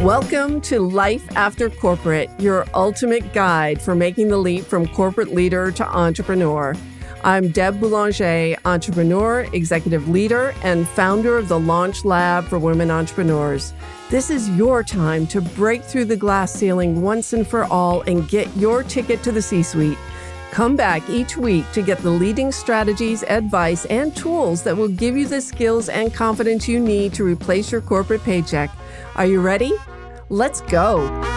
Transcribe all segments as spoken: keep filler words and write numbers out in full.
Welcome to Life After Corporate, your ultimate guide for making the leap from corporate leader to entrepreneur. I'm Deb Boulanger, entrepreneur, executive leader, and founder of the Launch Lab for Women Entrepreneurs. This is your time to break through the glass ceiling once and for all and get your ticket to the C-suite. Come back each week to get the leading strategies, advice, and tools that will give you the skills and confidence you need to replace your corporate paycheck. Are you ready? Let's go.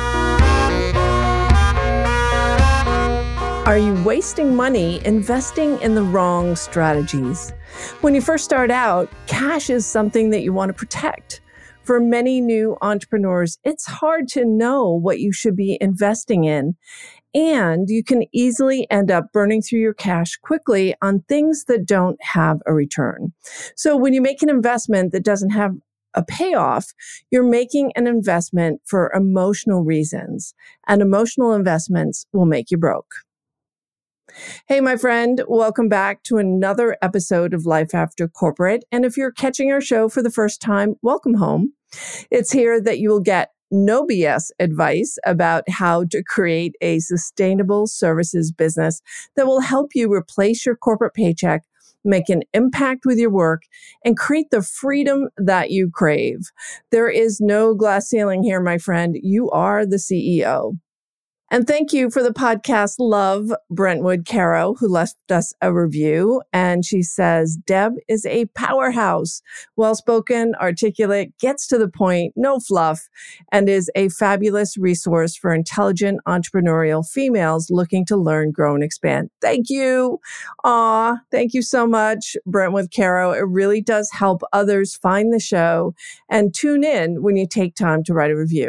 Are you wasting money investing in the wrong strategies? When you first start out, cash is something that you want to protect. For many new entrepreneurs, it's hard to know what you should be investing in. And you can easily end up burning through your cash quickly on things that don't have a return. So when you make an investment that doesn't have a payoff, you're making an investment for emotional reasons, and emotional investments will make you broke. Hey, my friend, welcome back to another episode of Life After Corporate. And if you're catching our show for the first time, welcome home. It's here that you will get no B S advice about how to create a sustainable services business that will help you replace your corporate paycheck, make an impact with your work, and create the freedom that you crave. There is no glass ceiling here, my friend. You are the C E O. And thank you for the podcast love, Brentwood Caro, who left us a review. And she says, Deb is a powerhouse, well-spoken, articulate, gets to the point, no fluff, and is a fabulous resource for intelligent entrepreneurial females looking to learn, grow, and expand. Thank you. Aw, thank you so much, Brentwood Caro. It really does help others find the show and tune in when you take time to write a review.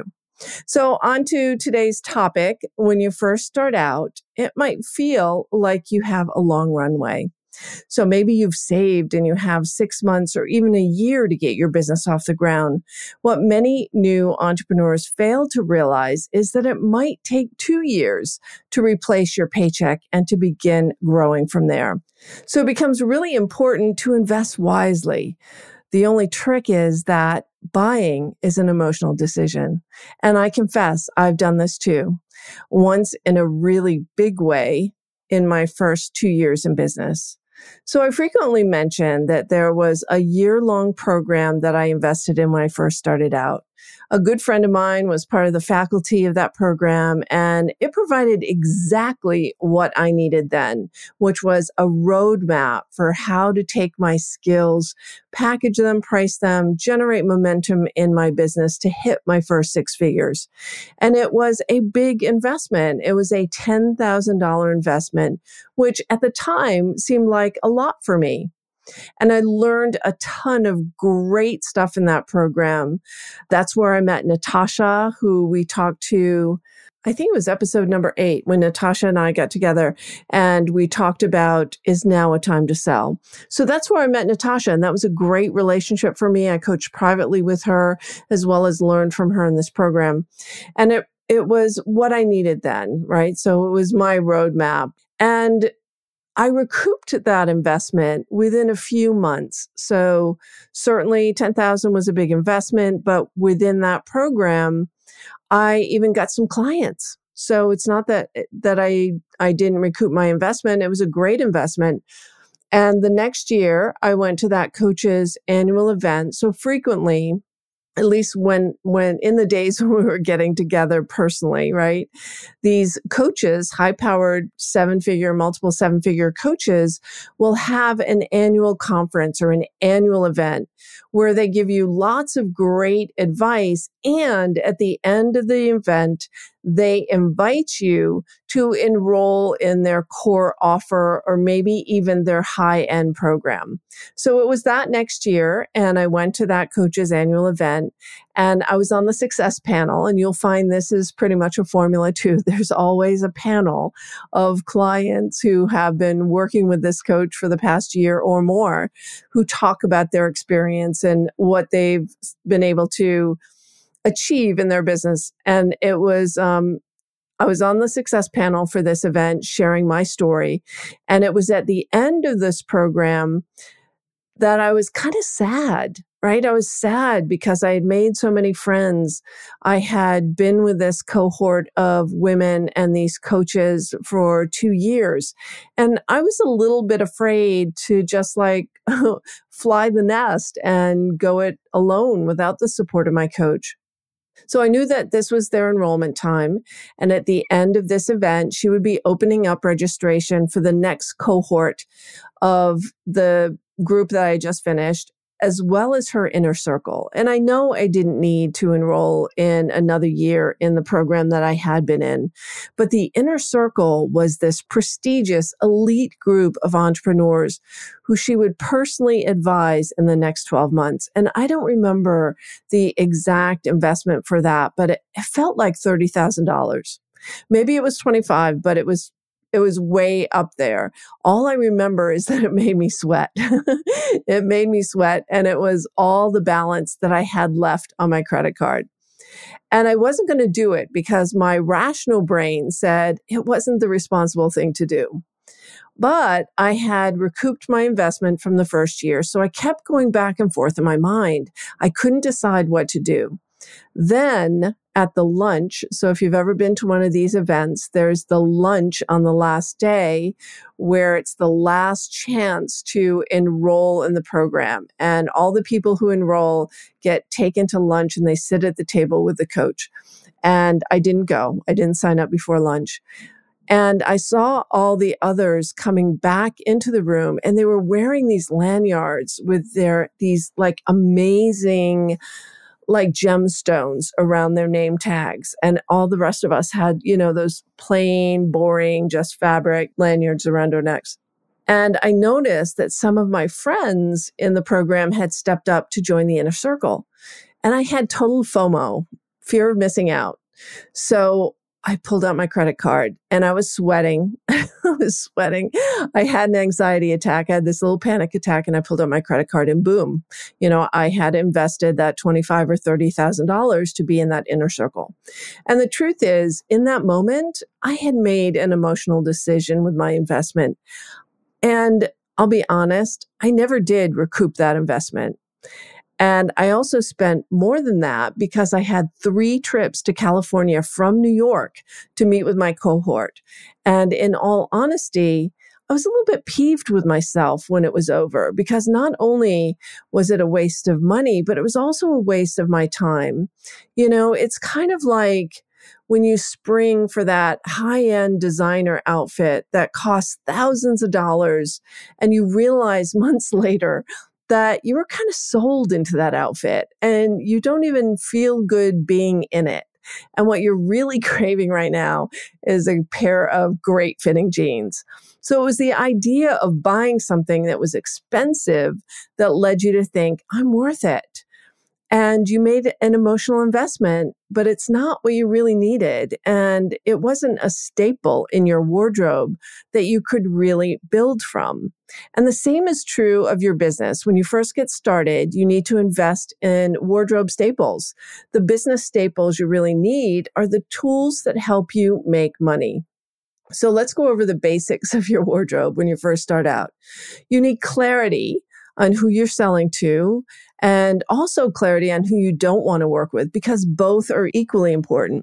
So on to today's topic. When you first start out, it might feel like you have a long runway. So maybe you've saved and you have six months or even a year to get your business off the ground. What many new entrepreneurs fail to realize is that it might take two years to replace your paycheck and to begin growing from there. So it becomes really important to invest wisely. The only trick is that buying is an emotional decision. And I confess, I've done this too. Once in a really big way in my first two years in business. So I frequently mention that there was a year-long program that I invested in when I first started out. A good friend of mine was part of the faculty of that program, and it provided exactly what I needed then, which was a roadmap for how to take my skills, package them, price them, generate momentum in my business to hit my first six figures. And it was a big investment. It was a ten thousand dollars investment, which at the time seemed like a lot for me. And I learned a ton of great stuff in that program. That's where I met Natasha, who we talked to, I think it was episode number eight, when Natasha and I got together and we talked about, is now a time to sell? So that's where I met Natasha, and that was a great relationship for me. I coached privately with her as well as learned from her in this program. And it, it was what I needed then, right? So it was my roadmap. And I recouped that investment within a few months. So certainly ten thousand was a big investment, but within that program, I even got some clients. So it's not that that I I didn't recoup my investment. It was a great investment. And the next year, I went to that coach's annual event. So frequently, at least when, when in the days when we were getting together personally, right? These coaches, high-powered seven-figure, multiple seven-figure coaches will have an annual conference or an annual event where they give you lots of great advice. And at the end of the event, they invite you to enroll in their core offer or maybe even their high-end program. So it was that next year, and I went to that coach's annual event, and I was on the success panel, and you'll find this is pretty much a formula too. There's always a panel of clients who have been working with this coach for the past year or more who talk about their experience and what they've been able to achieve in their business. And it was, um, I was on the success panel for this event sharing my story. And it was at the end of this program that I was kind of sad right? I was sad because I had made so many friends. I had been with this cohort of women and these coaches for two years. And I was a little bit afraid to just like fly the nest and go it alone without the support of my coach. So I knew that this was their enrollment time. And at the end of this event, she would be opening up registration for the next cohort of the group that I just finished, as well as her inner circle. And I know I didn't need to enroll in another year in the program that I had been in, but the inner circle was this prestigious elite group of entrepreneurs who she would personally advise in the next twelve months. And I don't remember the exact investment for that, but it, it felt like thirty thousand dollars. Maybe it was twenty-five, but it was It was way up there. All I remember is that it made me sweat. It made me sweat, and it was all the balance that I had left on my credit card. And I wasn't going to do it because my rational brain said it wasn't the responsible thing to do. But I had recouped my investment from the first year, so I kept going back and forth in my mind. I couldn't decide what to do. Then at the lunch, so if you've ever been to one of these events, there's the lunch on the last day where it's the last chance to enroll in the program. And all the people who enroll get taken to lunch and they sit at the table with the coach. And I didn't go. I didn't sign up before lunch. And I saw all the others coming back into the room, and they were wearing these lanyards with their, these like amazing like gemstones around their name tags. And all the rest of us had, you know, those plain, boring, just fabric lanyards around our necks. And I noticed that some of my friends in the program had stepped up to join the inner circle. And I had total FOMO, fear of missing out. So I pulled out my credit card and I was sweating. I was sweating. I had an anxiety attack. I had this little panic attack and I pulled out my credit card and boom, you know, I had invested that twenty-five thousand dollars or thirty thousand dollars to be in that inner circle. And the truth is, in that moment, I had made an emotional decision with my investment. And I'll be honest, I never did recoup that investment. And I also spent more than that because I had three trips to California from New York to meet with my cohort. And in all honesty, I was a little bit peeved with myself when it was over because not only was it a waste of money, but it was also a waste of my time. You know, it's kind of like when you spring for that high-end designer outfit that costs thousands of dollars and you realize months later that you were kind of sold into that outfit and you don't even feel good being in it. And what you're really craving right now is a pair of great fitting jeans. So it was the idea of buying something that was expensive that led you to think, I'm worth it. And you made an emotional investment, but it's not what you really needed. And it wasn't a staple in your wardrobe that you could really build from. And the same is true of your business. When you first get started, you need to invest in wardrobe staples. The business staples you really need are the tools that help you make money. So let's go over the basics of your wardrobe when you first start out. You need clarity on who you're selling to, and also clarity on who you don't want to work with, because both are equally important.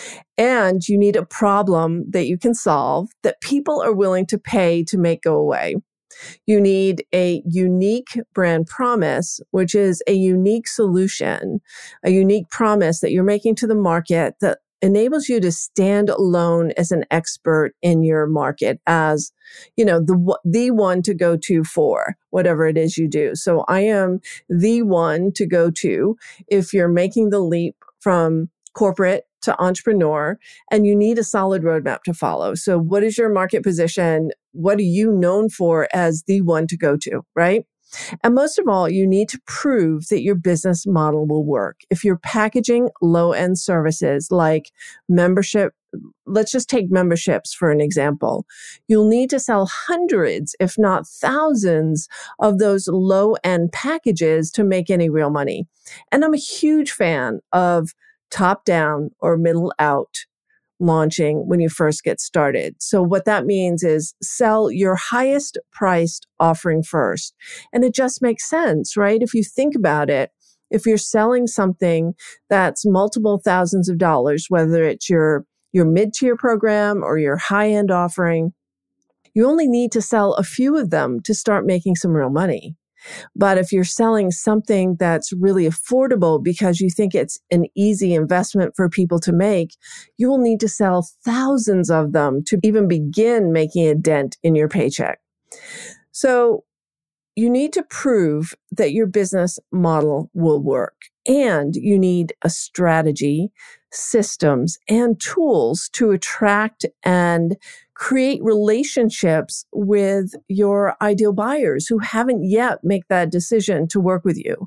And you need a problem that you can solve that people are willing to pay to make go away. You need a unique brand promise, which is a unique solution, a unique promise that you're making to the market that enables you to stand alone as an expert in your market, as, you know, the the one to go to for whatever it is you do. So I am the one to go to if you're making the leap from corporate to entrepreneur, and you need a solid roadmap to follow. So what is your market position? What are you known for as the one to go to, right? And most of all, you need to prove that your business model will work. If you're packaging low-end services like membership, let's just take memberships for an example. You'll need to sell hundreds, if not thousands, of those low-end packages to make any real money. And I'm a huge fan of top-down or middle-out launching when you first get started. So what that means is sell your highest priced offering first. And it just makes sense, right? If you think about it, if you're selling something that's multiple thousands of dollars, whether it's your, your mid-tier program or your high-end offering, you only need to sell a few of them to start making some real money. But if you're selling something that's really affordable because you think it's an easy investment for people to make, you will need to sell thousands of them to even begin making a dent in your paycheck. So you need to prove that your business model will work, and you need a strategy, systems, and tools to attract and create relationships with your ideal buyers who haven't yet made that decision to work with you.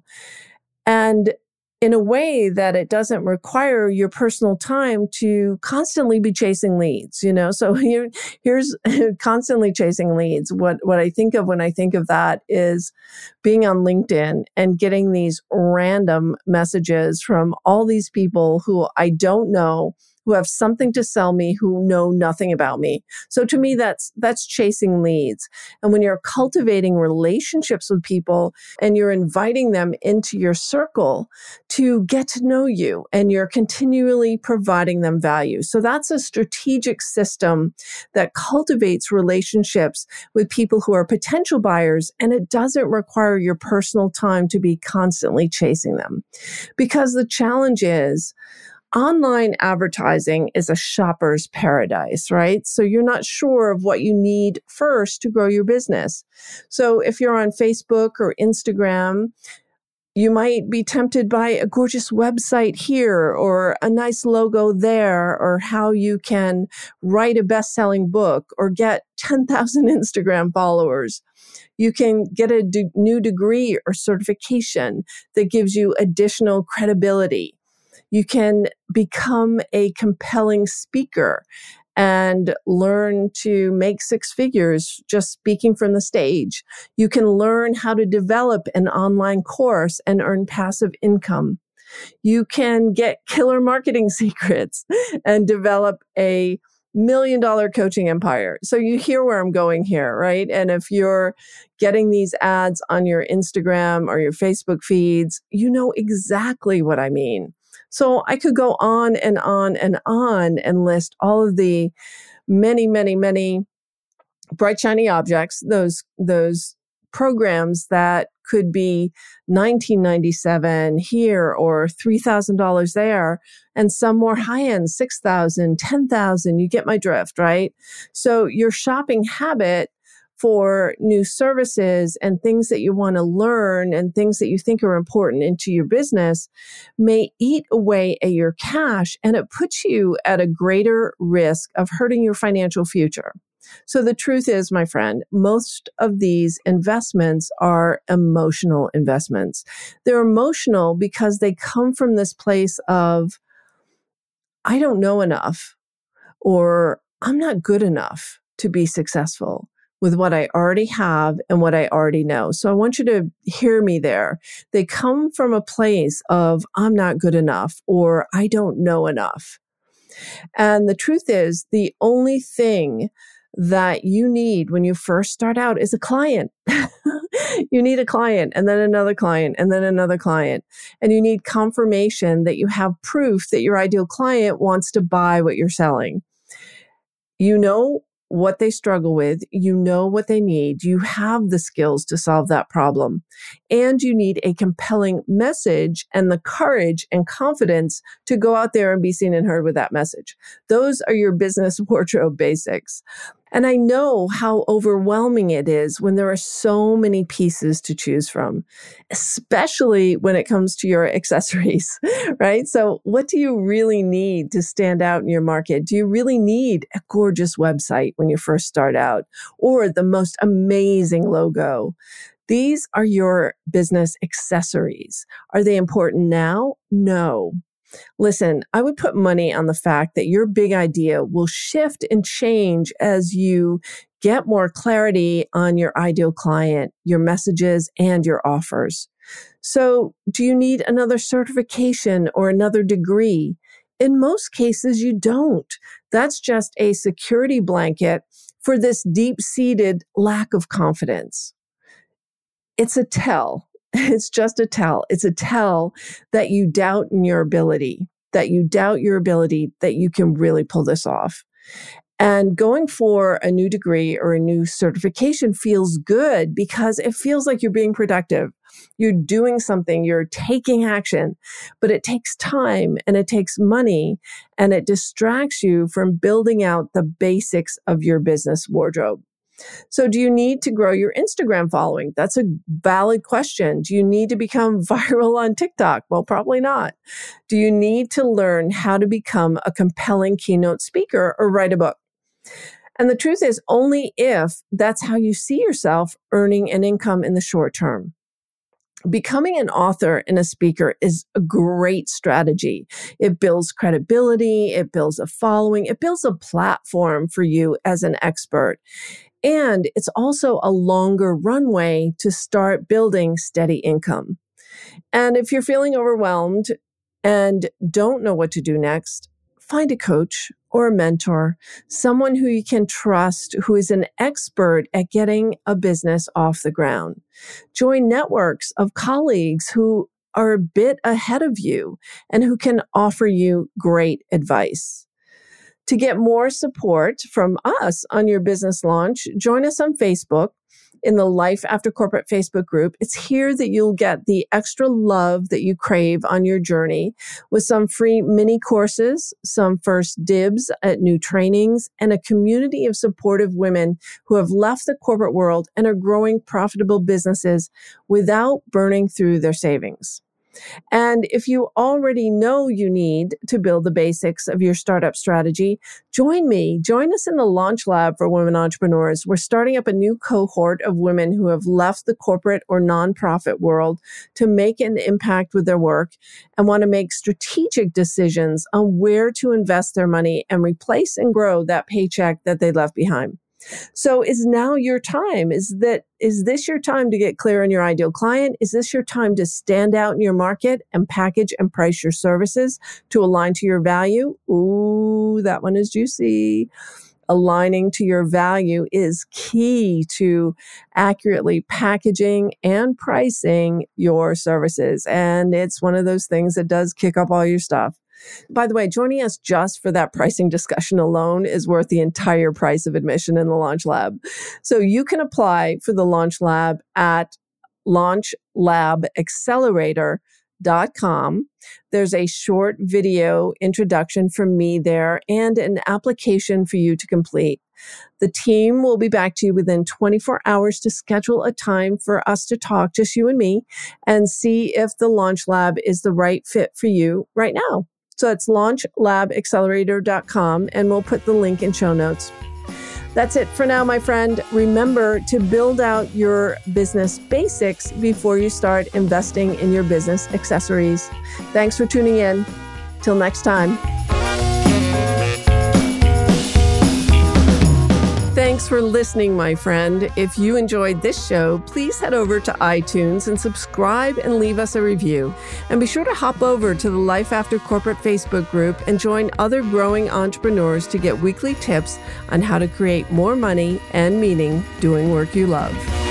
And in a way that it doesn't require your personal time to constantly be chasing leads, you know? So here, here's constantly chasing leads. What, what I think of when I think of that is being on LinkedIn and getting these random messages from all these people who I don't know, who have something to sell me, who know nothing about me. So to me, that's that's chasing leads. And when you're cultivating relationships with people and you're inviting them into your circle to get to know you, and you're continually providing them value. So that's a strategic system that cultivates relationships with people who are potential buyers, and it doesn't require your personal time to be constantly chasing them. Because the challenge is, online advertising is a shopper's paradise, right? So you're not sure of what you need first to grow your business. So if you're on Facebook or Instagram, you might be tempted by a gorgeous website here or a nice logo there, or how you can write a best-selling book or get ten thousand Instagram followers. You can get a de- new degree or certification that gives you additional credibility. You can become a compelling speaker and learn to make six figures just speaking from the stage. You can learn how to develop an online course and earn passive income. You can get killer marketing secrets and develop a million dollar coaching empire. So you hear where I'm going here, right? And if you're getting these ads on your Instagram or your Facebook feeds, you know exactly what I mean. So I could go on and on and on and list all of the many, many, many bright, shiny objects, those, those programs that could be nineteen ninety-seven here or three thousand dollars there, and some more high-end, six thousand dollars, ten thousand dollars. You get my drift, right? So your shopping habit for new services and things that you want to learn and things that you think are important into your business may eat away at your cash, and it puts you at a greater risk of hurting your financial future. So the truth is, my friend, most of these investments are emotional investments. They're emotional because they come from this place of, I don't know enough, or I'm not good enough to be successful with what I already have and what I already know. So I want you to hear me there. They come from a place of, I'm not good enough, or I don't know enough. And the truth is, the only thing that you need when you first start out is a client. You need a client, and then another client, and then another client. And you need confirmation that you have proof that your ideal client wants to buy what you're selling. You know what they struggle with, you know what they need, you have the skills to solve that problem, and you need a compelling message and the courage and confidence to go out there and be seen and heard with that message. Those are your business wardrobe basics. And I know how overwhelming it is when there are so many pieces to choose from, especially when it comes to your accessories, right? So what do you really need to stand out in your market? Do you really need a gorgeous website when you first start out, or the most amazing logo? These are your business accessories. Are they important now? No. Listen, I would put money on the fact that your big idea will shift and change as you get more clarity on your ideal client, your messages, and your offers. So, do you need another certification or another degree? In most cases, you don't. That's just a security blanket for this deep-seated lack of confidence. It's a tell. It's just a tell. It's a tell that you doubt in your ability, that you doubt your ability that you can really pull this off. And going for a new degree or a new certification feels good because it feels like you're being productive. You're doing something, you're taking action, but it takes time and it takes money and it distracts you from building out the basics of your business wardrobe. So do you need to grow your Instagram following? That's a valid question. Do you need to become viral on TikTok? Well, probably not. Do you need to learn how to become a compelling keynote speaker or write a book? And the truth is, only if that's how you see yourself earning an income in the short term. Becoming an author and a speaker is a great strategy. It builds credibility, it builds a following, it builds a platform for you as an expert. And it's also a longer runway to start building steady income. And if you're feeling overwhelmed and don't know what to do next, find a coach or a mentor, someone who you can trust, who is an expert at getting a business off the ground. Join networks of colleagues who are a bit ahead of you and who can offer you great advice. To get more support from us on your business launch, join us on Facebook in the Life After Corporate Facebook group. It's here that you'll get the extra love that you crave on your journey with some free mini courses, some first dibs at new trainings, and a community of supportive women who have left the corporate world and are growing profitable businesses without burning through their savings. And if you already know you need to build the basics of your startup strategy, join me. Join us in the Launch Lab for Women Entrepreneurs. We're starting up a new cohort of women who have left the corporate or nonprofit world to make an impact with their work and want to make strategic decisions on where to invest their money and replace and grow that paycheck that they left behind. So is now your time? Is that, is this your time to get clear on your ideal client? Is this your time to stand out in your market and package and price your services to align to your value? Ooh, that one is juicy. Aligning to your value is key to accurately packaging and pricing your services. And it's one of those things that does kick up all your stuff. By the way, joining us just for that pricing discussion alone is worth the entire price of admission in the Launch Lab. So you can apply for the Launch Lab at launch lab accelerator dot com. There's a short video introduction from me there and an application for you to complete. The team will be back to you within twenty-four hours to schedule a time for us to talk, just you and me, and see if the Launch Lab is the right fit for you right now. So it's launch lab accelerator dot com, and we'll put the link in show notes. That's it for now, my friend. Remember to build out your business basics before you start investing in your business accessories. Thanks for tuning in. Till next time. Thanks for listening, my friend. If you enjoyed this show, please head over to iTunes and subscribe and leave us a review. And be sure to hop over to the Life After Corporate Facebook group and join other growing entrepreneurs to get weekly tips on how to create more money and meaning doing work you love.